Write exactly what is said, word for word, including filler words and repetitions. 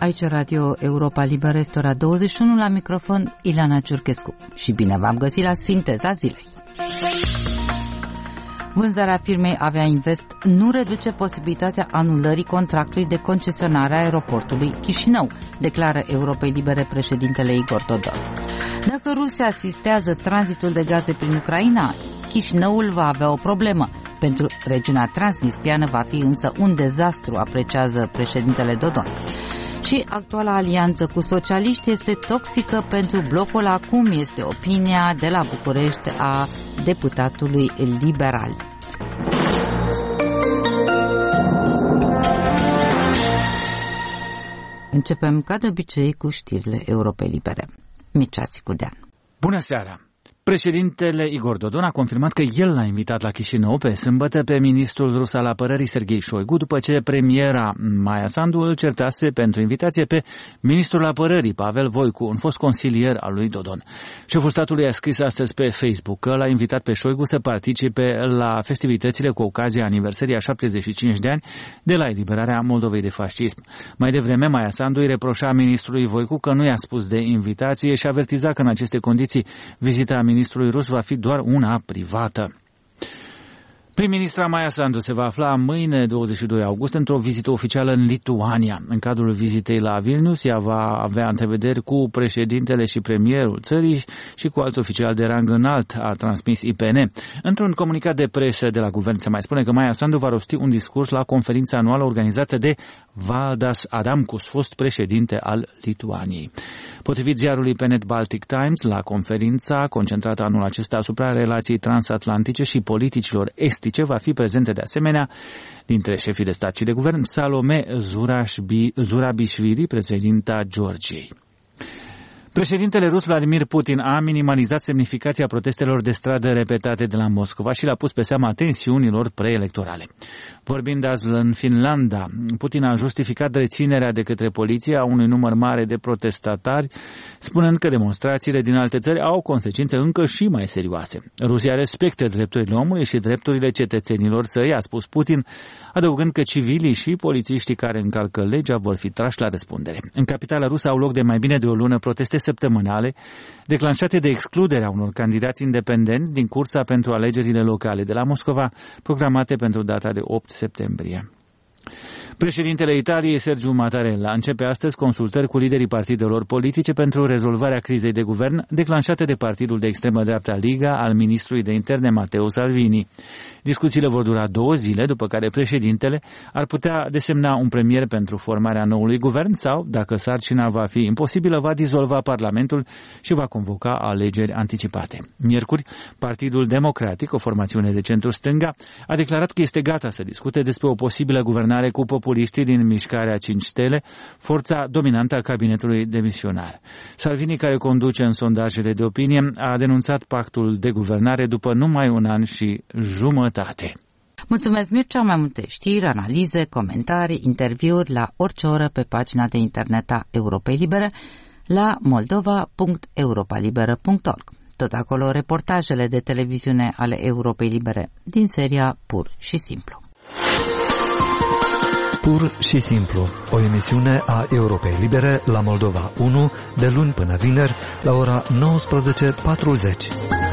Aici Radio Europa Liberă, este ora douăzeci și unu, la microfon Ileana Ciurchescu. Și bine v-am găsit la Sinteza Zilei. Vânzarea firmei Avea Invest nu reduce posibilitatea anulării contractului de concesionare a aeroportului Chișinău, declară Europei Libere președintele Igor Dodon. Dacă Rusia asistează tranzitul de gaze prin Ucraina, Chișinăul va avea o problemă. Pentru regiunea transnistriană va fi însă un dezastru, apreciază președintele Dodon. Și actuala alianță cu socialiști este toxică pentru blocul acum, este opinia de la București a deputatului liberal. Începem ca de obicei cu știrile Europei Libere. Mircea Țicudean. Bună seara! Președintele Igor Dodon a confirmat că el l-a invitat la Chișinău pe sâmbătă pe ministrul rus al apărării Serghei Șoigu, după ce premiera Maia Sandu îl certase pentru invitație pe ministrul apărării Pavel Voicu, un fost consilier al lui Dodon. Șeful statului a scris astăzi pe Facebook că l-a invitat pe Șoigu să participe la festivitățile cu ocazia aniversării a șaptezeci și cinci de ani de la eliberarea Moldovei de fascism. Mai devreme, Maia Sandu îi reproșa ministrului Voicu că nu i-a spus de invitație și avertiza că în aceste condiții vizita ministrului rus va fi doar una privată. Prim-ministra Maia Sandu se va afla mâine, douăzeci și doi august, într-o vizită oficială în Lituania. În cadrul vizitei la Vilnius, ea va avea întrevederi cu președintele și premierul țării și cu alți oficiali de rang înalt, a transmis I P N. Într-un comunicat de presă de la guvern se mai spune că Maia Sandu va rosti un discurs la conferința anuală organizată de Valdas Adamkus, fost președinte al Lituaniei. Potrivit ziarului P N E T Baltic Times, la conferința concentrată anul acesta asupra relației transatlantice și politicilor estice va fi prezente de asemenea dintre șefii de stat și de guvern Salome Zurabișvili, președinta Georgiei. Președintele rus Vladimir Putin a minimalizat semnificația protestelor de stradă repetate de la Moscova și l-a pus pe seama tensiunilor preelectorale. Vorbind azi în Finlanda, Putin a justificat reținerea de către poliție a unui număr mare de protestatari, spunând că demonstrațiile din alte țări au consecințe încă și mai serioase. Rusia respectă drepturile omului și drepturile cetățenilor săi, a spus Putin, adăugând că civilii și polițiștii care încalcă legea vor fi trași la răspundere. În capitala rusă au loc de mai bine de o lună proteste săptămânale, declanșate de excluderea unor candidați independenți din cursa pentru alegerile locale de la Moscova, programate pentru data de opt septembrie. Președintele Italiei, Sergiu Mattarella, începe astăzi consultări cu liderii partidelor politice pentru rezolvarea crizei de guvern declanșate de partidul de extremă dreapta Liga al ministrului de interne Matteo Salvini. Discuțiile vor dura două zile, după care președintele ar putea desemna un premier pentru formarea noului guvern sau, dacă sarcina va fi imposibilă, va dizolva Parlamentul și va convoca alegeri anticipate. Miercuri, Partidul Democratic, o formațiune de centru-stânga, a declarat că este gata să discute despre o posibilă guvernare cu populiștii din Mișcarea cinci Stele, forța dominantă a cabinetului demisionar. Salvini, care conduce în sondajele de opinie, a denunțat pactul de guvernare după numai un an și jumătate. Mulțumesc, Mircea. Mai multe știri, analize, comentarii, interviuri la orice oră pe pagina de internet a Europei Libere la moldova punct europa liberă punct org. Tot acolo reportajele de televiziune ale Europei Libere din seria Pur și Simplu. Pur și Simplu, o emisiune a Europei Libere la Moldova unu, de luni până vineri, la ora nouăsprezece patruzeci.